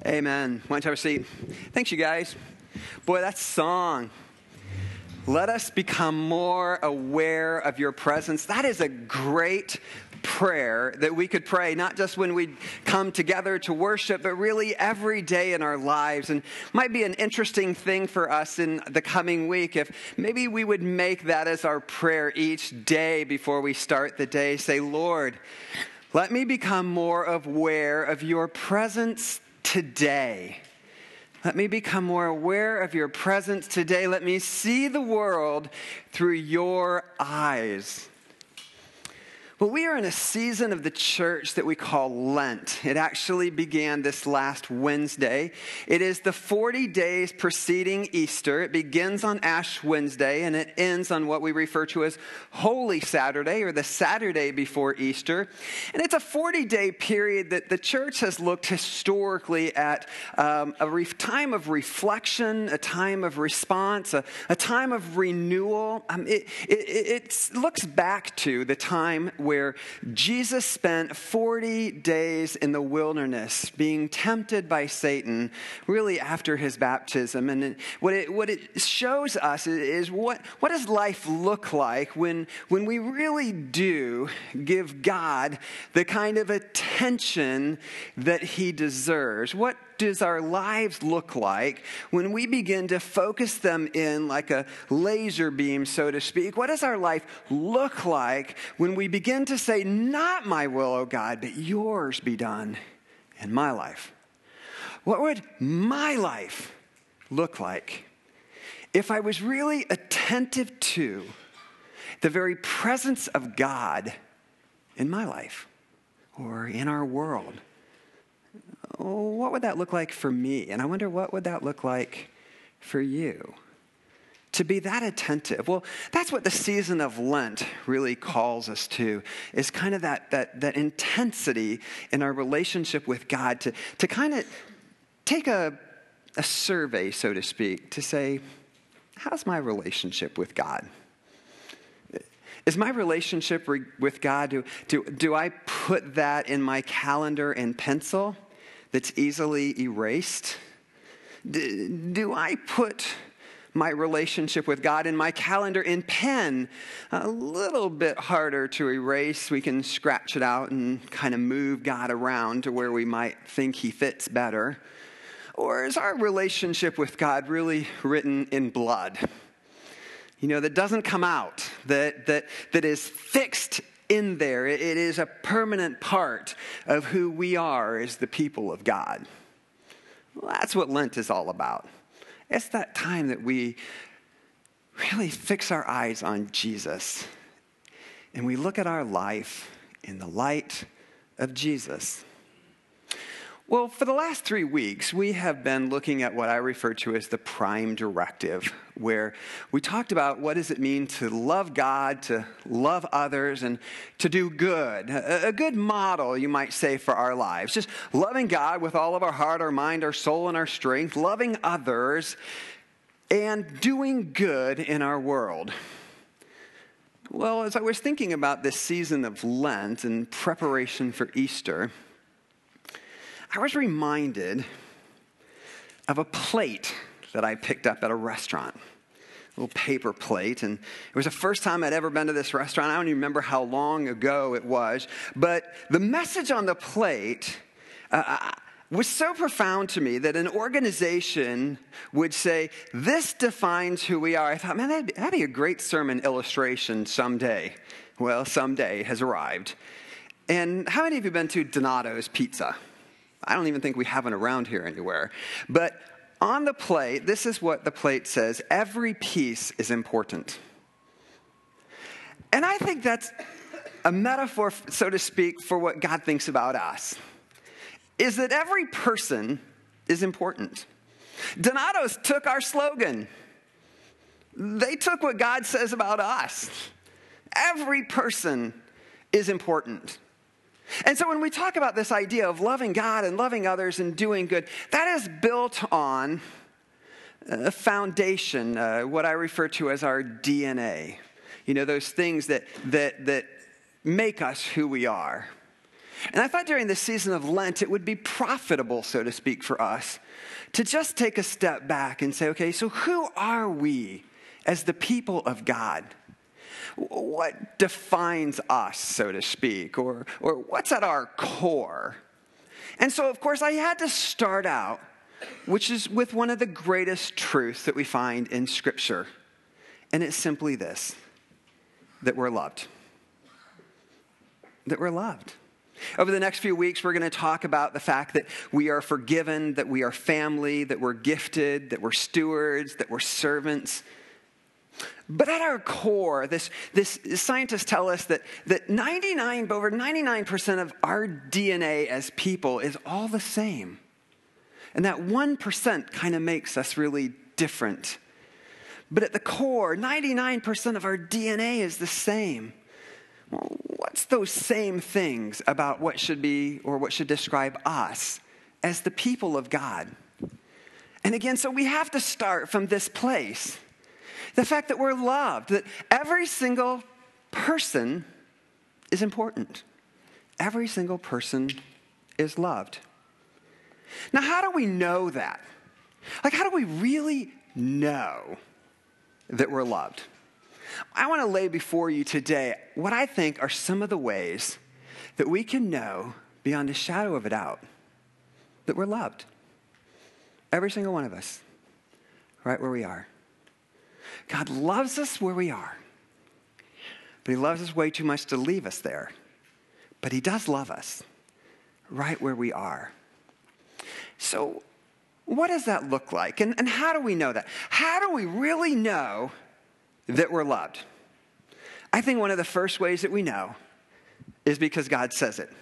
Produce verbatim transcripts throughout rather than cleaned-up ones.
Amen. Why don't you have a seat? Thanks, you guys. Boy, that song. Let us become more aware of your presence. That is a great prayer that we could pray, not just when we come together to worship, but really every day in our lives. And might be an interesting thing for us in the coming week if maybe we would make that as our prayer each day before we start the day. Say, Lord, let me become more aware of your presence today. Let me become more aware of your presence today. Let me see the world through your eyes. Well, we are in a season of the church that we call Lent. It actually began this last Wednesday. It is the forty days preceding Easter. It begins on Ash Wednesday and it ends on what we refer to as Holy Saturday, or the Saturday before Easter. And it's a forty-day period that the church has looked historically at um, a re- time of reflection, a time of response, a, a time of renewal. Um, it, it, it looks back to the time where where Jesus spent forty days in the wilderness being tempted by Satan, really after his baptism. And what it, what it shows us is what, what does life look like when, when we really do give God the kind of attention that he deserves? What does our lives look like when we begin to focus them in like a laser beam, so to speak? What does our life look like when we begin to say, not my will, O God, but yours be done in my life? What would my life look like if I was really attentive to the very presence of God in my life or in our world? What would that look like for me? And I wonder, what would that look like for you? To be that attentive. Well, that's what the season of Lent really calls us to, is kind of that that that intensity in our relationship with God, to, to kind of take a, a survey, so to speak, to say, how's my relationship with God? Is my relationship re- with God, do, do, do I put that in my calendar in pencil that's easily erased? Do, do I put my relationship with God in my calendar in pen, a little bit harder to erase? We can scratch it out and kind of move God around to where we might think he fits better. Or is our relationship with God really written in blood? You know, that doesn't come out, that that that is fixed in there. It is a permanent part of who we are as the people of God. Well, that's what Lent is all about. It's that time that we really fix our eyes on Jesus and we look at our life in the light of Jesus. Well, for the last three weeks, we have been looking at what I refer to as the prime directive, where we talked about what does it mean to love God, to love others, and to do good. A, a good model, you might say, for our lives. Just loving God with all of our heart, our mind, our soul, and our strength, loving others, and doing good in our world. Well, as I was thinking about this season of Lent and preparation for Easter, I was reminded of a plate that I picked up at a restaurant, a little paper plate. And it was the first time I'd ever been to this restaurant. I don't even remember how long ago it was. But the message on the plate uh, was so profound to me that an organization would say, this defines who we are. I thought, man, that'd be, that'd be a great sermon illustration someday. Well, someday has arrived. And how many of you have been to Donato's Pizza? I don't even think we have it around here anywhere. But on the plate, this is what the plate says: every piece is important. And I think that's a metaphor, so to speak, for what God thinks about us, is that every person is important. Donato's took our slogan. They took what God says about us. Every person is important. And so when we talk about this idea of loving God and loving others and doing good, that is built on a foundation, uh, what I refer to as our D N A. You know, those things that that that make us who we are. And I thought during this season of Lent, it would be profitable, so to speak, for us to just take a step back and say, okay, so who are we as the people of God? What defines us, so to speak, or, or what's at our core? And so, of course, I had to start out, which is with one of the greatest truths that we find in Scripture. And it's simply this, that we're loved. That we're loved. Over the next few weeks, we're going to talk about the fact that we are forgiven, that we are family, that we're gifted, that we're stewards, that we're servants. But at our core, this, this scientists tell us that, that ninety-nine, over ninety-nine percent of our D N A as people is all the same. And that one percent kind of makes us really different. But at the core, ninety-nine percent of our D N A is the same. Well, what's those same things about what should be or what should describe us as the people of God? And again, so we have to start from this place. The fact that we're loved, that every single person is important. Every single person is loved. Now, how do we know that? Like, how do we really know that we're loved? I want to lay before you today what I think are some of the ways that we can know beyond a shadow of a doubt that we're loved. Every single one of us, right where we are. God loves us where we are, but he loves us way too much to leave us there. But he does love us right where we are. So what does that look like? And, and how do we know that? How do we really know that we're loved? I think one of the first ways that we know is because God says it.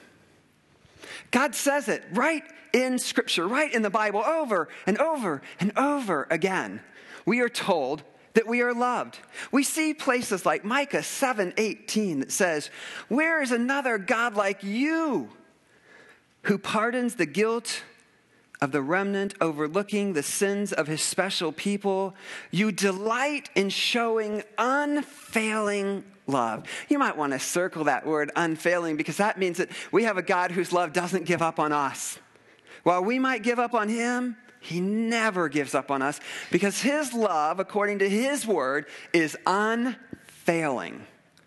God says it right in Scripture, right in the Bible, over and over and over again. We are told that we are loved. We see places like Micah seven eighteen that says, "Where is another God like you who pardons the guilt of the remnant, overlooking the sins of his special people? You delight in showing unfailing love." You might want to circle that word unfailing, because that means that we have a God whose love doesn't give up on us. While we might give up on him, he never gives up on us, because his love, according to his word, is unfailing.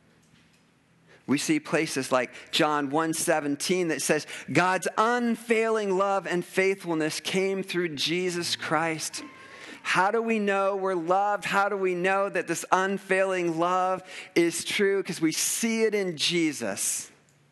We see places like John one seventeen that says, God's unfailing love and faithfulness came through Jesus Christ. How do we know we're loved? How do we know that this unfailing love is true? Because we see it in Jesus.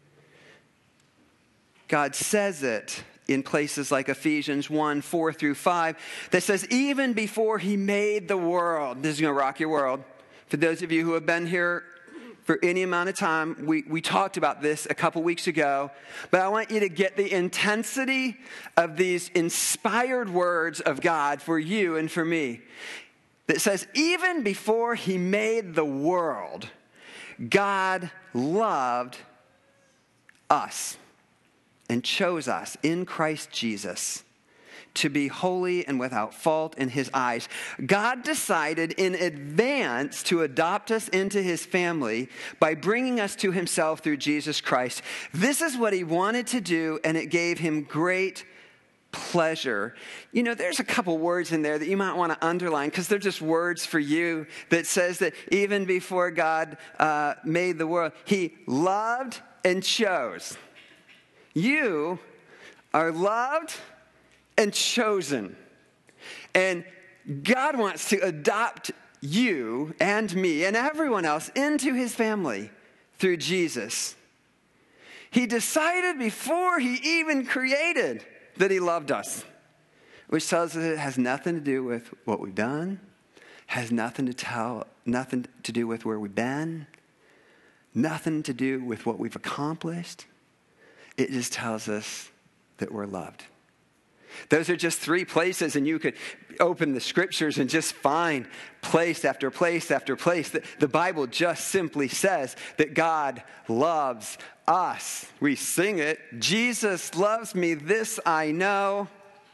God says it in places like Ephesians one, four through five, that says, even before he made the world, this is going to rock your world. For those of you who have been here for any amount of time, we, we talked about this a couple weeks ago, but I want you to get the intensity of these inspired words of God for you and for me. That says, even before he made the world, God loved us and chose us in Christ Jesus to be holy and without fault in his eyes. God decided in advance to adopt us into his family by bringing us to himself through Jesus Christ. This is what he wanted to do, and it gave him great pleasure. You know, there's a couple words in there that you might want to underline, because they're just words for you, that says that even before God uh, made the world, he loved and chose. You are loved and chosen. And God wants to adopt you and me and everyone else into his family through Jesus. He decided before he even created that he loved us, which tells us it has nothing to do with what we've done, has nothing to tell, nothing to do with where we've been, nothing to do with what we've accomplished. It just tells us that we're loved. Those are just three places, and you could open the scriptures and just find place after place after place. The, the Bible just simply says that God loves us. We sing it. Jesus loves me, this I know.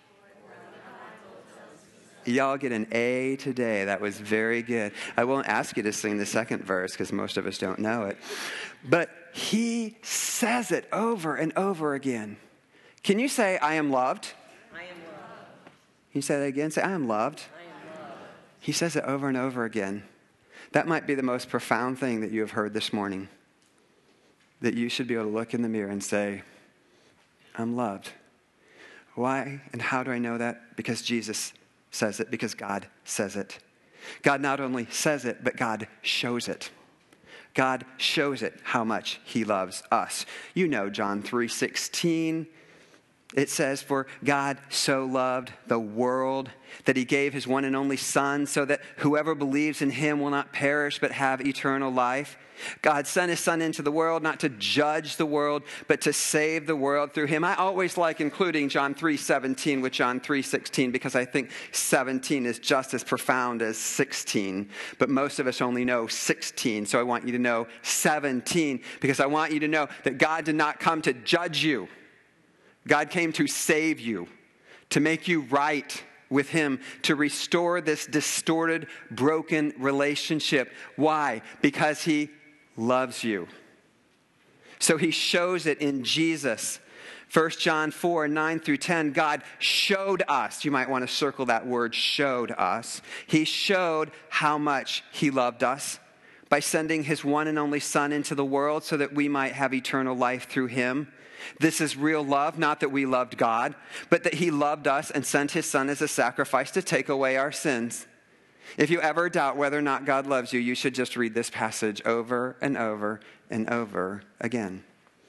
Y'all get an A today. That was very good. I won't ask you to sing the second verse because most of us don't know it. But he says it over and over again. Can you say, I am loved? I am loved. Can you say that again? Say, I am loved. I am loved. He says it over and over again. That might be the most profound thing that you have heard this morning. That you should be able to look in the mirror and say, I'm loved. Why and how do I know that? Because Jesus says it, because God says it. God not only says it, but God shows it. God shows it how much he loves us. You know John three sixteen. It says, for God so loved the world that he gave his one and only Son so that whoever believes in him will not perish but have eternal life. God sent his Son into the world not to judge the world, but to save the world through him. I always like including John three seventeen with John three sixteen because I think seventeen is just as profound as sixteen. But most of us only know sixteen, so I want you to know seventeen because I want you to know that God did not come to judge you. God came to save you, to make you right with him, to restore this distorted, broken relationship. Why? Because he loves you. So he shows it in Jesus. First John four, nine through ten, God showed us. You might want to circle that word, showed us. He showed how much he loved us by sending his one and only Son into the world so that we might have eternal life through him. This is real love, not that we loved God, but that he loved us and sent his Son as a sacrifice to take away our sins. If you ever doubt whether or not God loves you, you should just read this passage over and over and over again.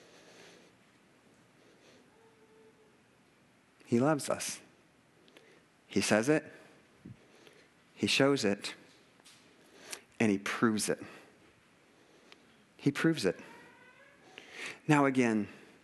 He loves us. He says it, he shows it, and he proves it. He proves it. Now again,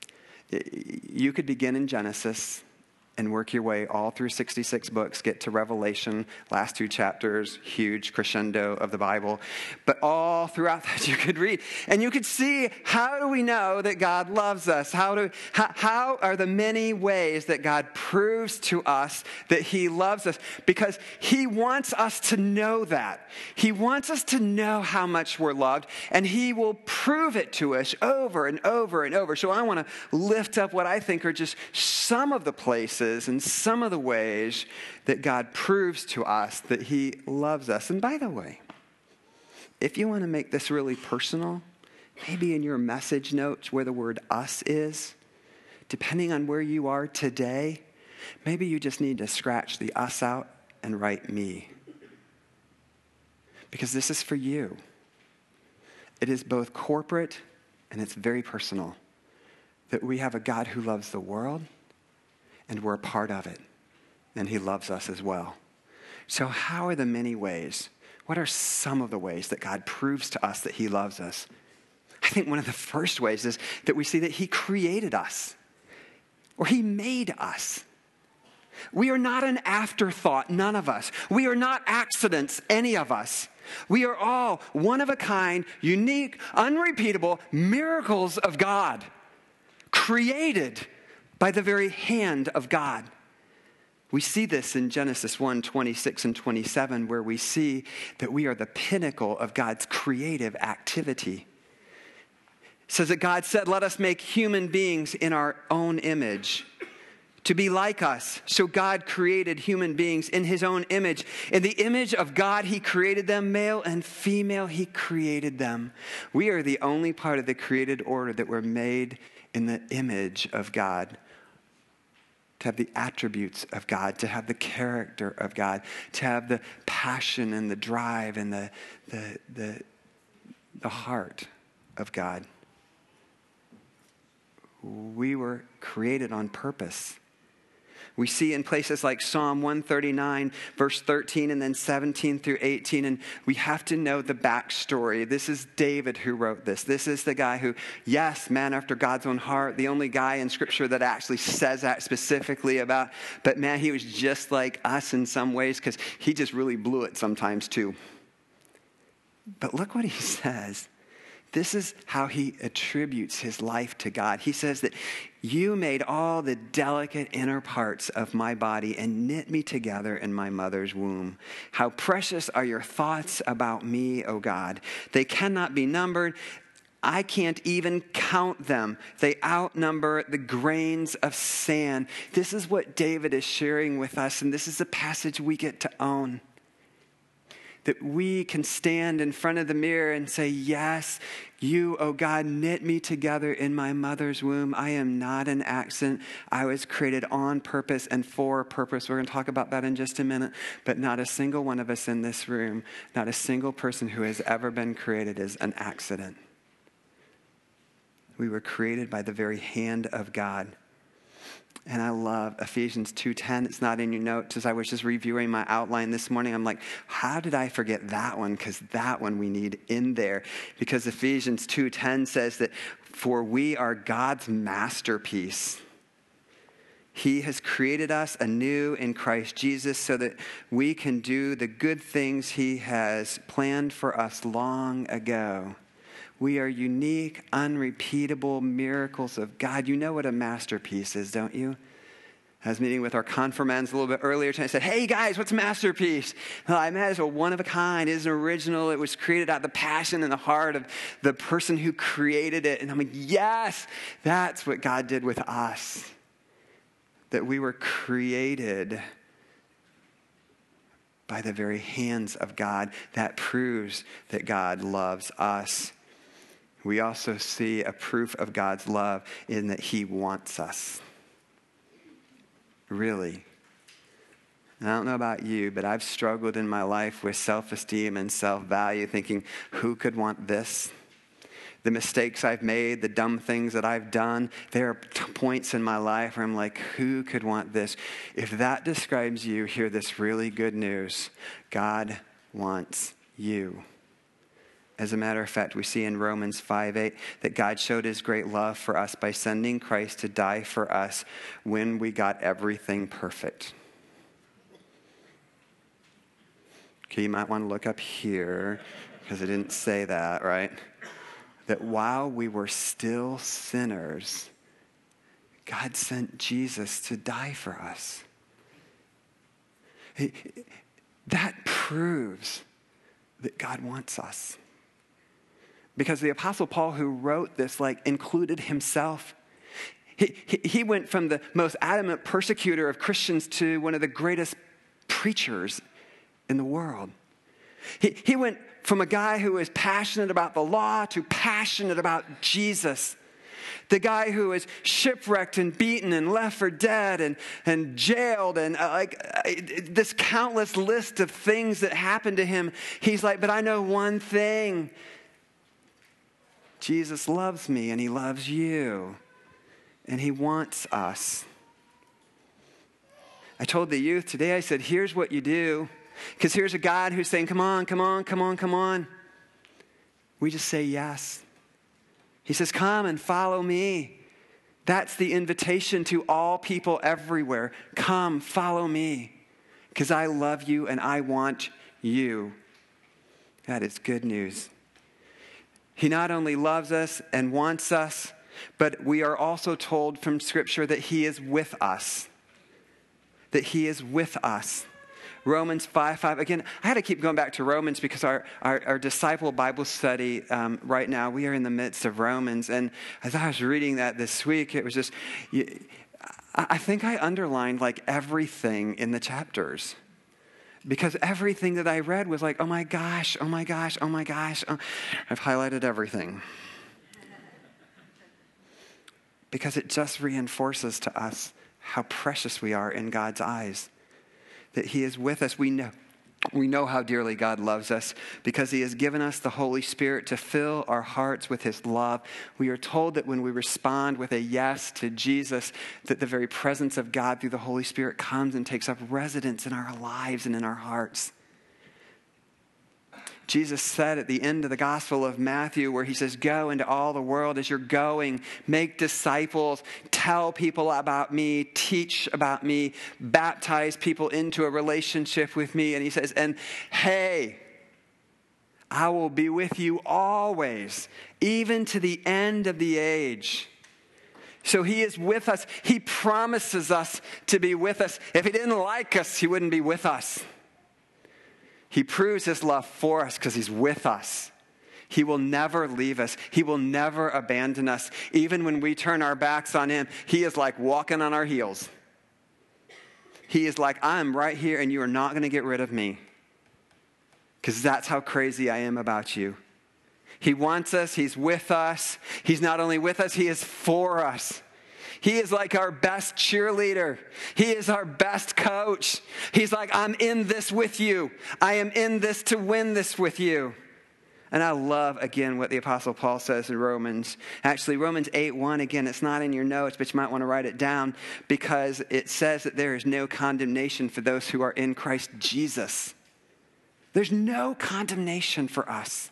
you could begin in Genesis and work your way all through sixty-six books, get to Revelation, last two chapters, huge crescendo of the Bible. But all throughout that you could read. And you could see, how do we know that God loves us? How, do, how, how are the many ways that God proves to us that he loves us? Because he wants us to know that. He wants us to know how much we're loved, and he will prove it to us over and over and over. So I want to lift up what I think are just some of the places and some of the ways that God proves to us that he loves us. And by the way, if you want to make this really personal, maybe in your message notes where the word us is, depending on where you are today, maybe you just need to scratch the us out and write me. Because this is for you. It is both corporate and it's very personal. That we have a God who loves the world, and we're a part of it. And he loves us as well. So how are the many ways? What are some of the ways that God proves to us that he loves us? I think one of the first ways is that we see that he created us. Or he made us. We are not an afterthought, none of us. We are not accidents, any of us. We are all one of a kind, unique, unrepeatable miracles of God. Created by the very hand of God. We see this in Genesis one, twenty-six and twenty-seven, where we see that we are the pinnacle of God's creative activity. It says that God said, let us make human beings in our own image, to be like us. So God created human beings in his own image. In the image of God, he created them, male and female, he created them. We are the only part of the created order that were made in the image of God. To have the attributes of God, to have the character of God, to have the passion and the drive and the, the, the, the heart of God. We were created on purpose. We see in places like Psalm one thirty-nine, verse thirteen, and then seventeen through eighteen. And we have to know the backstory. This is David who wrote this. This is the guy who, yes, man after God's own heart, the only guy in Scripture that actually says that specifically about. But man, he was just like us in some ways because he just really blew it sometimes too. But look what he says. This is how he attributes his life to God. He says that you made all the delicate inner parts of my body and knit me together in my mother's womb. How precious are your thoughts about me, O God. They cannot be numbered. I can't even count them. They outnumber the grains of sand. This is what David is sharing with us, and this is the passage we get to own. That we can stand in front of the mirror and say, yes, you, oh God, knit me together in my mother's womb. I am not an accident. I was created on purpose and for a purpose. We're going to talk about that in just a minute. But not a single one of us in this room, not a single person who has ever been created is an accident. We were created by the very hand of God. And I love Ephesians two ten. It's not in your notes. As I was just reviewing my outline this morning, I'm like, how did I forget that one? Because that one we need in there. Because Ephesians two ten says that, for we are God's masterpiece. He has created us anew in Christ Jesus so that we can do the good things he has planned for us long ago. We are unique, unrepeatable miracles of God. You know what a masterpiece is, don't you? I was meeting with our confirmands a little bit earlier today. I said, hey guys, what's a masterpiece? Well, I imagine a one of a kind. It is an original. It was created out of the passion and the heart of the person who created it. And I'm like, yes, that's what God did with us. That we were created by the very hands of God. That proves that God loves us. We also see a proof of God's love in that he wants us. Really. And I don't know about you, but I've struggled in my life with self-esteem and self-value, thinking, who could want this? The mistakes I've made, the dumb things that I've done, there are points in my life where I'm like, who could want this? If that describes you, hear this really good news. God wants you. As a matter of fact, we see in Romans five eight that God showed his great love for us by sending Christ to die for us when we got everything perfect. Okay, you might want to look up here because it didn't say that, right? That while we were still sinners, God sent Jesus to die for us. That proves that God wants us. Because the Apostle Paul, who wrote this, like, included himself. He, he, he went from the most adamant persecutor of Christians to one of the greatest preachers in the world. He, he went from a guy who was passionate about the law to passionate about Jesus. The guy who was shipwrecked and beaten and left for dead and, and jailed and uh, like uh, this countless list of things that happened to him. He's like, but I know one thing. Jesus loves me and he loves you. And he wants us. I told the youth today, I said, here's what you do. Because here's a God who's saying, come on, come on, come on, come on. We just say yes. He says, come and follow me. That's the invitation to all people everywhere. Come, follow me. Because I love you and I want you. That is good news. He not only loves us and wants us, but we are also told from Scripture that he is with us. That he is with us. Romans five five. Again, I had to keep going back to Romans because our, our, our disciple Bible study um, right now, we are in the midst of Romans. And as I was reading that this week, it was just, you, I think I underlined like everything in the chapters. Because everything that I read was like, oh my gosh, oh my gosh, oh my gosh. Oh. I've highlighted everything. Because it just reinforces to us how precious we are in God's eyes. That he is with us. We know, we know how dearly God loves us because he has given us the Holy Spirit to fill our hearts with his love. We are told that when we respond with a yes to Jesus, that the very presence of God through the Holy Spirit comes and takes up residence in our lives and in our hearts. Jesus said at the end of the Gospel of Matthew where he says, go into all the world as you're going, make disciples, tell people about me, teach about me, baptize people into a relationship with me. And he says, and hey, I will be with you always, even to the end of the age. So he is with us. He promises us to be with us. If he didn't like us, he wouldn't be with us. He proves his love for us because he's with us. He will never leave us. He will never abandon us. Even when we turn our backs on him, he is like walking on our heels. He is like, I'm right here and you are not going to get rid of me. Because that's how crazy I am about you. He wants us. He's with us. He's not only with us, he is for us. He is like our best cheerleader. He is our best coach. He's like, I'm in this with you. I am in this to win this with you. And I love, again, what the Apostle Paul says in Romans. Actually, Romans eight one, again, it's not in your notes, but you might want to write it down because it says that there is no condemnation for those who are in Christ Jesus. There's no condemnation for us.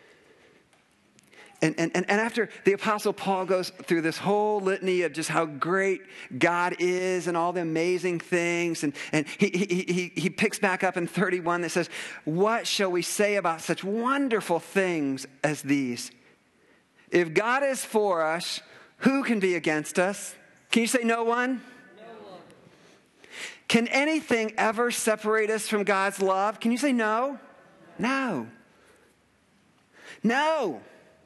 And, and, and after the Apostle Paul goes through this whole litany of just how great God is and all the amazing things, and, and he, he, he, he picks back up in thirty-one that says, what shall we say about such wonderful things as these? If God is for us, who can be against us? Can you say no one? No one. Can anything ever separate us from God's love? Can you say no? No. No.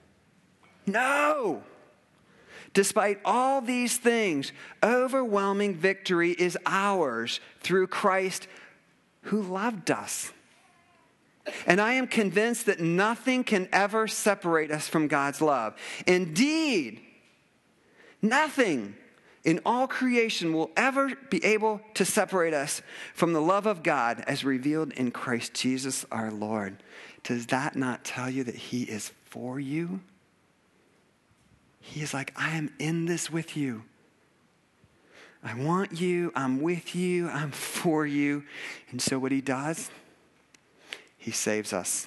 No. Despite all these things, overwhelming victory is ours through Christ who loved us. And I am convinced that nothing can ever separate us from God's love. Indeed, nothing in all creation will ever be able to separate us from the love of God as revealed in Christ Jesus our Lord. Does that not tell you that he is for you? He is like, I am in this with you. I want you. I'm with you. I'm for you. And so what he does, he saves us.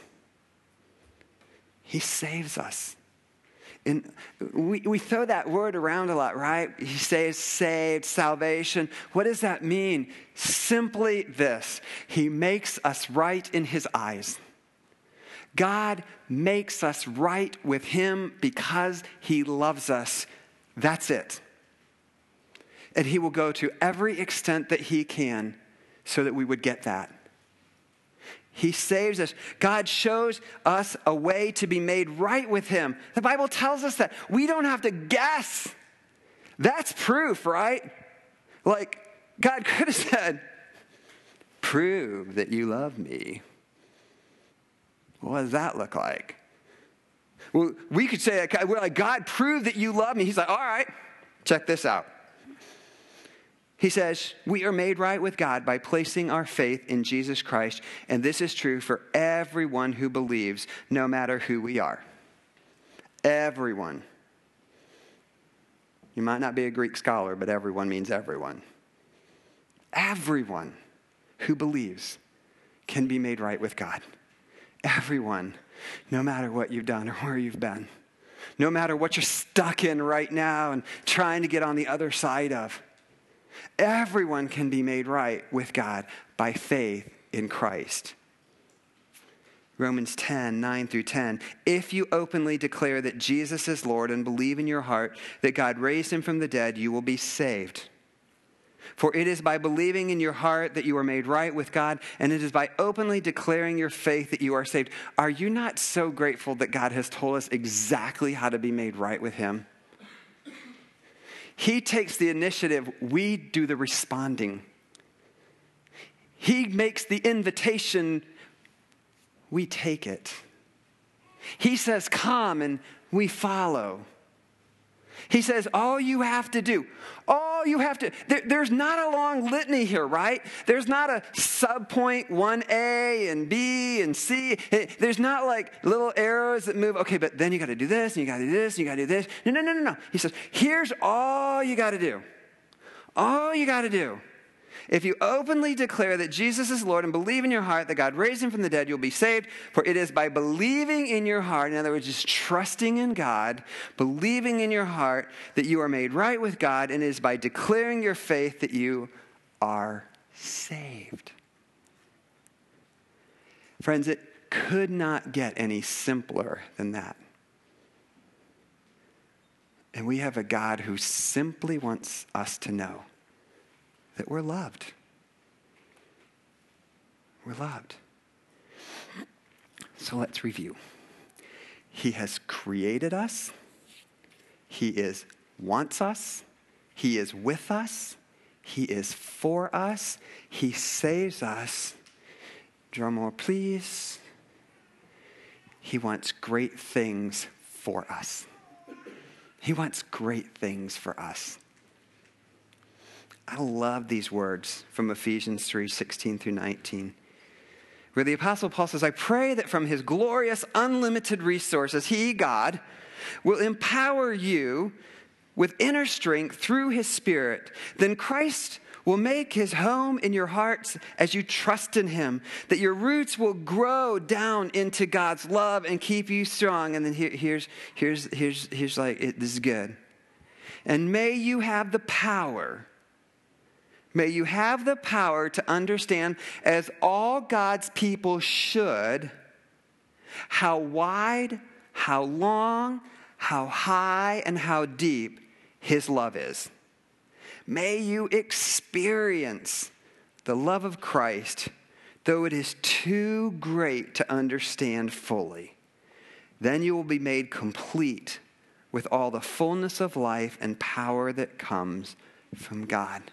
He saves us. And we, we throw that word around a lot, right? He says saved, salvation. What does that mean? Simply this. He makes us right in his eyes. God makes us right with him because he loves us. That's it. And he will go to every extent that he can so that we would get that. He saves us. God shows us a way to be made right with him. The Bible tells us that. We don't have to guess. That's proof, right? Like, God could have said, prove that you love me. What does that look like? Well, we could say, we're like, God, prove that you love me. He's like, all right, check this out. He says, we are made right with God by placing our faith in Jesus Christ. And this is true for everyone who believes, no matter who we are. Everyone. You might not be a Greek scholar, but everyone means everyone. Everyone who believes can be made right with God. Everyone, no matter what you've done or where you've been, no matter what you're stuck in right now and trying to get on the other side of, everyone can be made right with God by faith in Christ. Romans ten, nine through ten. If you openly declare that Jesus is Lord and believe in your heart that God raised him from the dead, you will be saved. For it is by believing in your heart that you are made right with God, and it is by openly declaring your faith that you are saved. Are you not so grateful that God has told us exactly how to be made right with him? He takes the initiative. We do the responding. He makes the invitation. We take it. He says, come, and we follow. He says, all you have to do, all you have to, there, there's not a long litany here, right? There's not a subpoint one A and B and C. There's not like little arrows that move. Okay, but then you got to do this, and you got to do this, and you got to do this. No, no, no, no, no. He says, here's all you got to do. All you got to do. If you openly declare that Jesus is Lord and believe in your heart that God raised him from the dead, you'll be saved. For it is by believing in your heart, in other words, just trusting in God, believing in your heart that you are made right with God, and it is by declaring your faith that you are saved. Friends, it could not get any simpler than that. And we have a God who simply wants us to know that we're loved. We're loved. So let's review. He has created us. He is wants us. He is with us. He is for us. He saves us. Drum roll, please. He wants great things for us. He wants great things for us. I love these words from Ephesians three, sixteen through nineteen, where the Apostle Paul says, I pray that from his glorious, unlimited resources, he, God, will empower you with inner strength through his Spirit. Then Christ will make his home in your hearts as you trust in him, that your roots will grow down into God's love and keep you strong. And then here, here's, here's, here's, here's like, it, this is good. And may you have the power, may you have the power to understand, as all God's people should, how wide, how long, how high, and how deep his love is. May you experience the love of Christ, though it is too great to understand fully. Then you will be made complete with all the fullness of life and power that comes from God.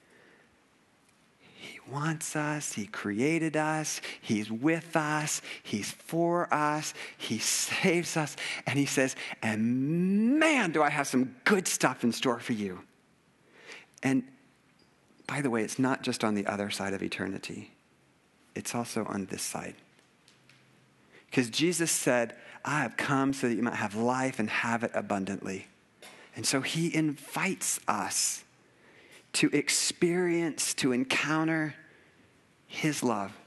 He wants us. He created us. He's with us. He's for us. He saves us. And he says, and man, do I have some good stuff in store for you. And by the way, it's not just on the other side of eternity. It's also on this side. Because Jesus said, I have come so that you might have life and have it abundantly. And so he invites us to experience, to encounter his love.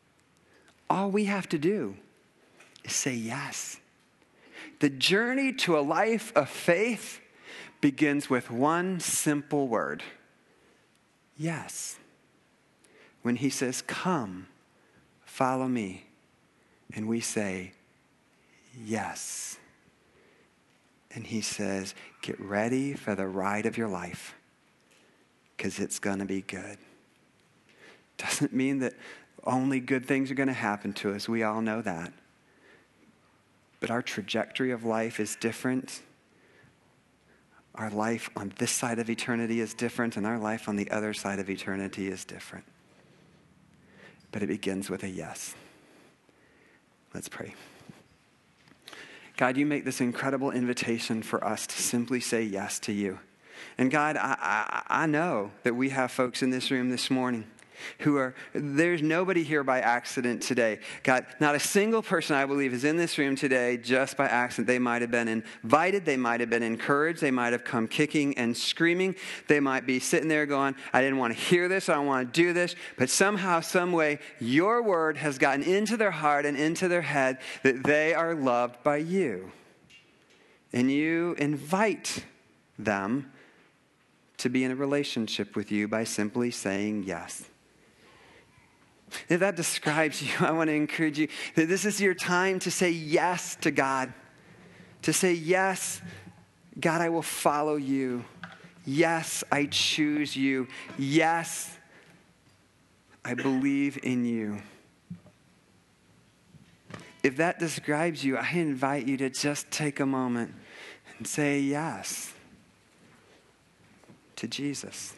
All we have to do is say yes. The journey to a life of faith begins with one simple word. Yes. When he says, come, follow me. And we say, yes. And he says, get ready for the ride of your life, because it's going to be good. Doesn't mean that only good things are going to happen to us. We all know that. But our trajectory of life is different. Our life on this side of eternity is different, and our life on the other side of eternity is different. But it begins with a yes. Let's pray. God, you make this incredible invitation for us to simply say yes to you. And God, I, I, I know that we have folks in this room this morning who are, there's nobody here by accident today. God, not a single person, I believe, is in this room today just by accident. They might have been invited. They might have been encouraged. They might have come kicking and screaming. They might be sitting there going, I didn't want to hear this. I don't want to do this. But somehow, some way, your word has gotten into their heart and into their head that they are loved by you. And you invite them to be in a relationship with you by simply saying yes. If that describes you, I want to encourage you that this is your time to say yes to God. To say, yes, God, I will follow you. Yes, I choose you. Yes, I believe in you. If that describes you, I invite you to just take a moment and say yes to Jesus.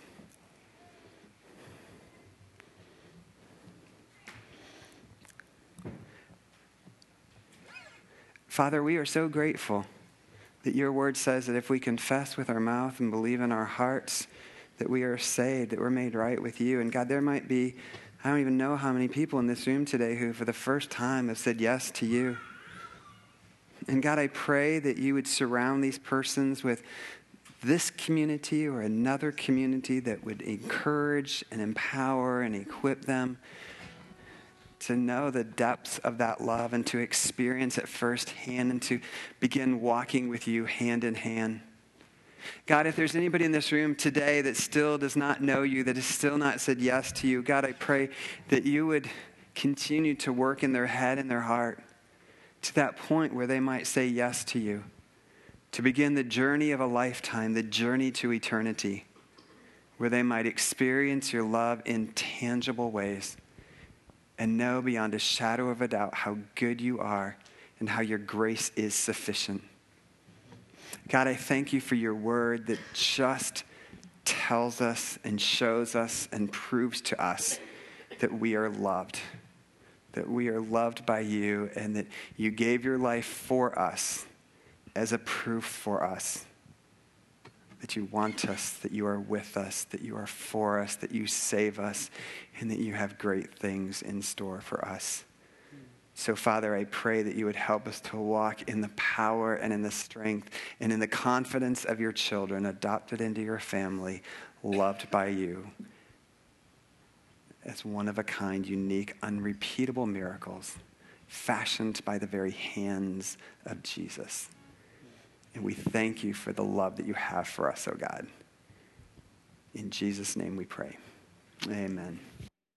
Father, we are so grateful that your word says that if we confess with our mouth and believe in our hearts that we are saved, that we're made right with you. And God, there might be, I don't even know how many people in this room today who for the first time have said yes to you. And God, I pray that you would surround these persons with this community or another community that would encourage and empower and equip them to know the depths of that love and to experience it firsthand and to begin walking with you hand in hand. God, if there's anybody in this room today that still does not know you, that has still not said yes to you, God, I pray that you would continue to work in their head and their heart to that point where they might say yes to you, to begin the journey of a lifetime, the journey to eternity, where they might experience your love in tangible ways and know beyond a shadow of a doubt how good you are and how your grace is sufficient. God, I thank you for your word that just tells us and shows us and proves to us that we are loved, that we are loved by you, and that you gave your life for us as a proof for us that you want us, that you are with us, that you are for us, that you save us, and that you have great things in store for us. So, Father, I pray that you would help us to walk in the power and in the strength and in the confidence of your children, adopted into your family, loved by you, as one-of-a-kind, unique, unrepeatable miracles fashioned by the very hands of Jesus. And we thank you for the love that you have for us, oh God. In Jesus' name we pray. Amen.